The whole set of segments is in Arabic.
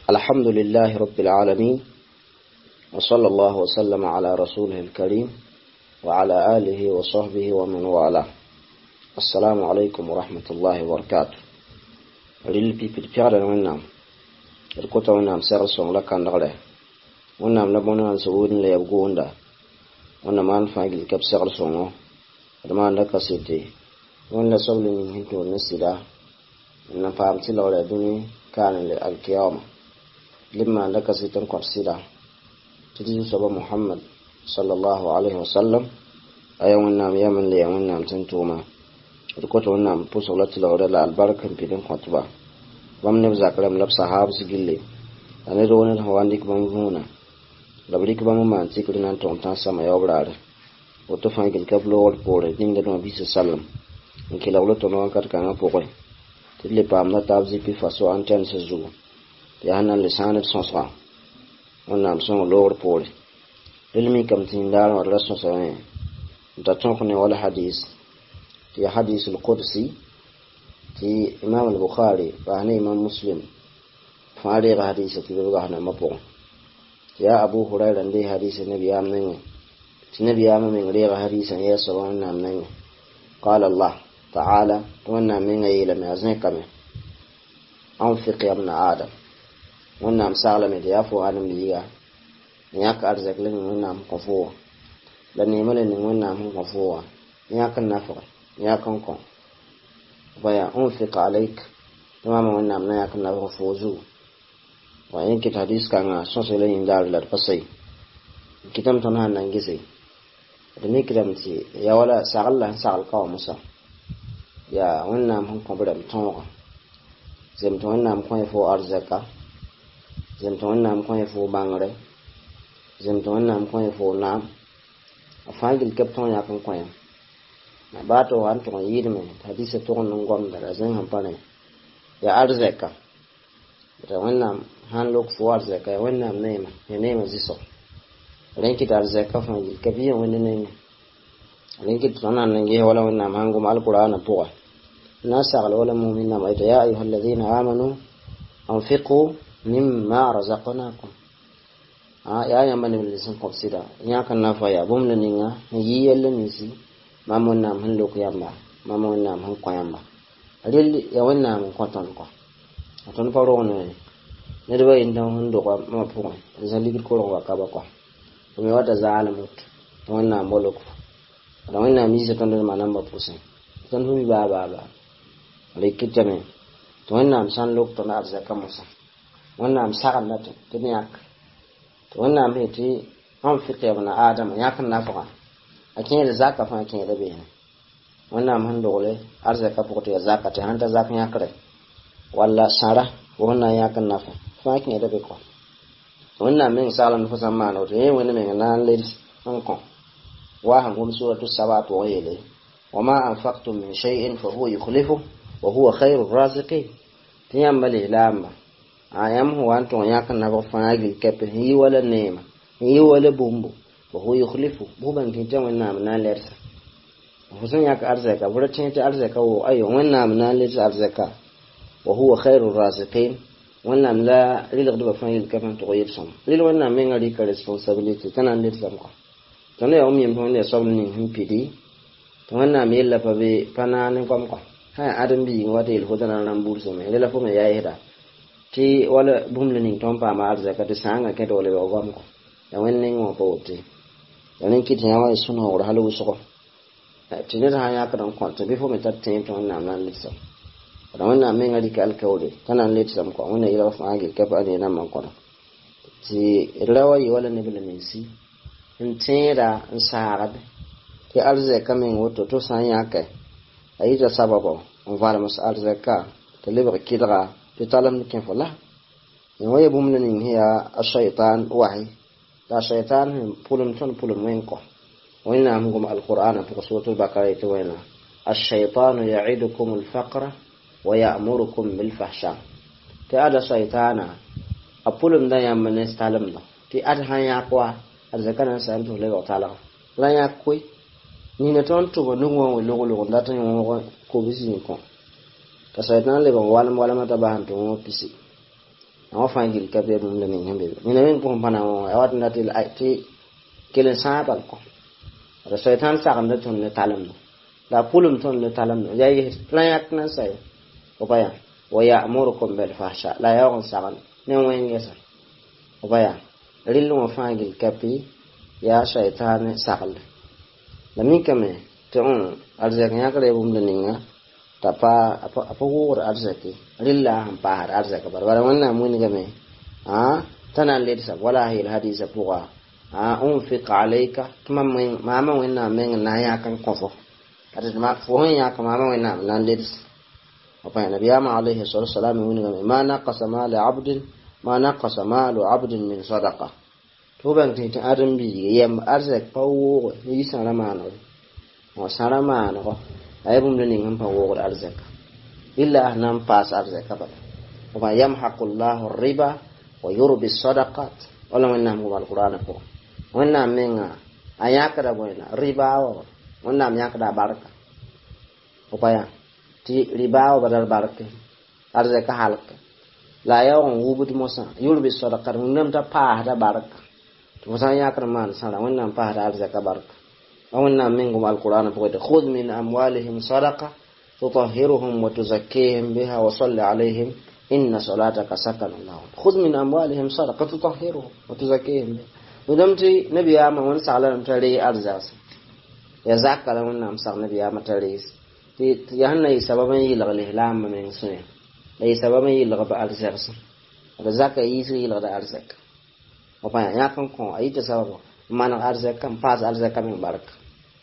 الحمد لله رب العالمين، وصلى الله وسلم على رسوله الكريم وعلى آله وصحبه ومن والاه. السلام عليكم ورحمة الله وبركاته. ريل بي بيرجع ونام الكوتا ونام سيرسون لكان نغله ونام نبونا سوون ليبغوندا ونام أنفعل كب سيرسونه رمان لك سيتي ونلا سولين هيكو نسيدا نفهم تلولا دني كان للقيامة لما لك سيتن قرسيدا تجي سبب محمد صلى الله عليه وسلم أيوم النام يمن لي يوم النام تنتوما الكوتا ونام بوصلت لولا البركة بيدن خطبة ومن بذاك لم لب صحاب سجلي أنا رون الهوانديك بمهونا لبريك بمهما تكلنا تومتان سما يوبرار وتفهم الكبل والبور دين دون بيس سلم إن كلا ولا تنوع كركنا بوقي تلي بامنا تابزي بفاسو أنتن سزو يهنا لسان الصنصا ونام سون لور بور علمي كم تندار ولا صنصا تتوقني ولا حديث في حديث القدسي في إمام البخاري وعن إمام مسلم فعلي حديث في بلغنا مبون يا أبو هريرة لي حديث النبي آمنه النبي آمن لي حديث يسوع آمنه قال الله تعالى وانا من إلى مازنك من أنفق يا ابن آدم وانا مسالم يافو آدم ليا نياك أرزق لن وانا مقفوة لن يملن وانا مقفوة نياك النفق نياك نكون ويا أنفق عليك تماما وانا مناك النفق فوزو وإن كنت حديث كان سنسلين دار للقصي كتم تنهى ننجزي دمي كرمتي يا ولا سأغلا سأغل قوم مسا يا وانا مكون بدم تنوغ زمت وانا مكون يفو أرزكا زمت وانا مكون يفو بانغري زمت وانا مكون يفو نام أفاق الكبتون يكون كوين باتو وانتو يدمي حديث تون نغم درازين هم باني يا أرزكا وانا هنلوك فو أرزكا وانا منيمة ينيمة زيسو لينكي أرزكا فانجي الكبير وانا نيمة لينكي تنا نجيه ولا وانا مهانغو مع القرآن بوغا الناس أغلى ولا مؤمنين ما يا أيها الذين آمنوا أنفقوا مما رزقناكم يا يمن باللسان قبسيدا ياك النافيا بوملنينا ييلنيسي ما منا هنلوك ياما ما منا هن قياما أدل يا ونا من قطنكم أتون فرعون ندوا إنهم هندوقا ما بقون زليك الكورة وكابقوا وميوات زعلموت ونا مولوك ونا ميزة تندر ما نام بفوسين تندر بابا ليك جميع ونا مسان لوك تنار زكاة موسى ونا مساعد نت تنياك ونا مهتي أنفق يا ابن آدم ياك النافقة أكين الزكاة فأكين ربينا ونا مهندولة أرزكاة بقطع زكاة هانت زكاة ياكره ولا سارة ونا ياك النافقة فأكين ربيكوا ونا من سالم فسمان وتيه ونا من نان ليس أنكم واحد من سورة السبعة وغيره وما أنفقتم من شيء فهو يخلفه وهو خير الرازقين تيامبلي لامبا أيام هو أنتم ياكن نبغى كبر هي ولا نيمة هي ولا بومبو وهو يخلفه بوبان كنتم ونام نالرس وفسن ياك أرزكا ورتشين تأرزكا وأيو ونام نالرس أرزكا وهو خير الرازقين ونام لا للغدوة فايل كمان تغير سام ليل ونام من غير responsibility تنام للزمكا تنا يوم يوم يصابني هم بدي ونام يلا فبي فنان كمكا ha adam bi wata il hodana nan burso me lela fo me yaida ti wala bumleni tompa ma arzaka de sanga ke dole ba gom ko ya wenne ngo ko ti yanin kiti yawa suno wor halu so ti ne ha ya ka don ko to bi fo me tatte to nan nan litso da wannan men ngadi kal kawde tanan litso ko wona ila fa agi ke ba ne nan man ko ti rawayi wala ne bilani si in tira in sarabe ti arzaka men woto to san ya kai أيجا سببه وفعل مسألة زكاة تلبغ كدغا تطالم كيف الله يوي بمنن هي الشيطان وحي لا شيطان بولم وينكو وإن أمكم القرآن في سورة البقرة وين الشيطان يعيدكم الفقر ويأمركم بالفحشاء تأدى شيطانا أبولم دا يمن استعلم له تأدى يقوى الزكاة نسألته لغو تعالى لا يقوي nina ton to go nungo logo ndata ngo ko bisi ko ka saytan le bon wala mata ba han to mo pisi awa fangil kabe mum le ning hembe ni men ko pana o awat natil ati kelen sabal ko ra shaytan sagan da ton le talam la pulum ton le talam yayi layak na sai o baya wa ya'murukum bil fahsha la yawan sagan ne wen yesa o baya rillu mo fangil kapi ya shaytan sagal la min kame ton arzak nya kare bum le ninga tapa apa wur arzaki lillah ham pahar arzaka barbara wannan mun game tana ledsa wala hil hadisa puqa unfiq alayka mama wannan men na ya kan kofo ada ma fo ya kan mama wannan nan leds apa nabiya ma alayhi salatu wassalam mun game ma naqasa mal abdin ma naqasa mal abdin min sadaqa to ban tin adam bi yam arzak pawo yi sarama no mo sarama no ay bum le ning pa wo arzaka illa nam pas arzaka ba wa yamhaqullahu ar-riba wa yurbi as-sadaqat wala wannan mu al-qur'an ko wannan menga ayaka da boyna riba wa wannan yaka da baraka upaya ti riba wa badal baraka arzaka halaka la yawon wubut mosa yurbi as-sadaqat wannan ta pa da baraka to san yaka man sala wannan pa da arzaka baraka ومنا منكم القرآن فقد خذ من أموالهم صدقة تطهرهم وتزكيهم بها وصل عليهم إن صلاتك سكن لهم خذ من أموالهم صدقة تطهرهم وتزكيهم بها ودمتي نبي آما ونسعلم تري أرزاس يزاك لهم نمسك نبي آما تريس يهنا يسببا يلغ الإهلام من سنة يسببا يلغ بأرزاس رزاك يسو يلغ أرزاك وفايا يكن كون أي تسبب من أرزاك باز أرزاك من بركة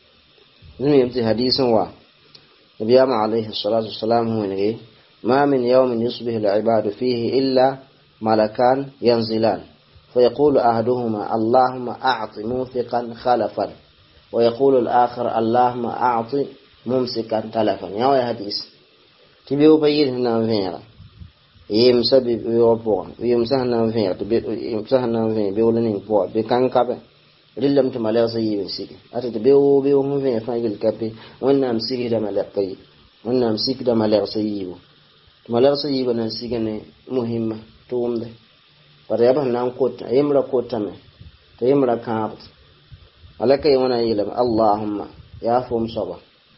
نمي حديث نبي عليه الصلاة والسلام هو ما من يوم يصبح العباد فيه إلا ملكان ينزلان فيقول أحدهما اللهم أعط موثقا خلفا ويقول الآخر اللهم أعط ممسكا تلفا يا حديث تبيو بيرنا فينا يمسبب يوبون يمسحنا فينا يمسحنا فينا بيولنين بوا بكان كابه للم تمالك سيئ سيك أتى بيو هم فين فايل كابي ونام سيك ده مالك كي ونام سيك ده مالك سيئ مالك سيئ بنسيكني مهمة توم ده فريابه نام كوت يمرا كوتامه تيمرا كابت مالك يونا يلم اللهم يا فوم صبا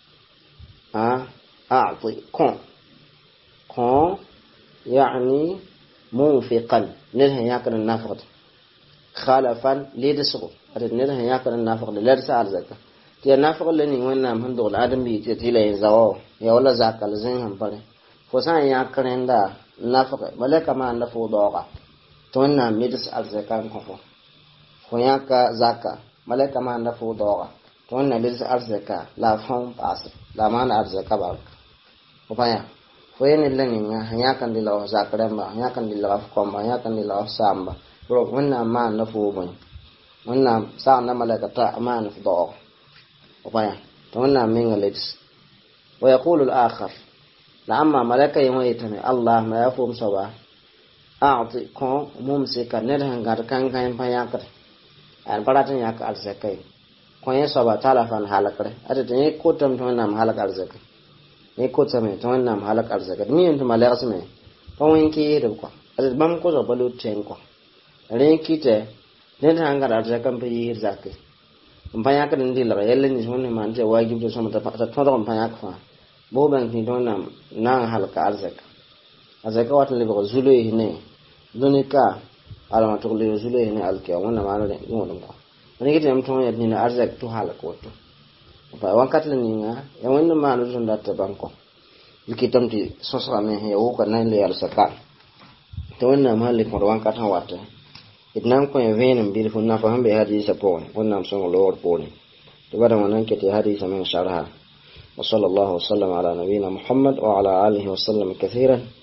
أعطي كون يعني منفقا نلها يأكل النفقة خالفا ليدسو أتنيرها يأكل النفقة لرسا أرزاك تي النفقة لني وين هم دول آدم بيجي تيلا ينزاو يا ولا زاك لزين هم بره فسان يأكل هندا نفقة ملك ما عنده فوضى تونا ميدس أرزاك كفو فياك زاكا ملك ما عنده فوضى تونا ميدس أرزاك لا فهم باس لا ما أرزاك بارك وفيا فين اللي نيجا يأكل دلوا زاكرمبا يأكل دلوا فكمبا يأكل دلوا سامبا بروك منا ما نفوبن منا سان ملكتا ما نفضوا وبايا تونا مينغليس ويقول الآخر لما ملك يميتني الله ما يفهم سوا أعطيكم ممسكا نرهن غرقان كاين بياكر أن براتن ياك أرزكي كوين سوا تلفن حالكر أتتني كوتم تونا محالك أرزكي ni كوتم تونا محالك أرزكي مين تو ملك سمي توين كي ربكو أتبام كو زبالو تشينكو renkite den hanga da kan pe yir zakke mpanya ka ndi la yelle ni sonne man je wajib do sama ta tondo mpanya ka fa bo ban ni don nan halka arzaka wat le ko zulu hine donika ala ma to le zulu hine alke wonna ma le ngom ko ni kite am to yet ni arzaka to halaka wato fa wankat le ni nga ya wonna ma no don da ta banko likitam ti sosra me he o ka nan le arzaka to wonna ma le ko wankat ha wata itnam ko venem bil funna faham be hadisa pon wonnam songo lor poni to bada wonan kete hadisa min sharha wa sallallahu wa sallam ala nabina muhammad wa ala alihi wa sallam kathiran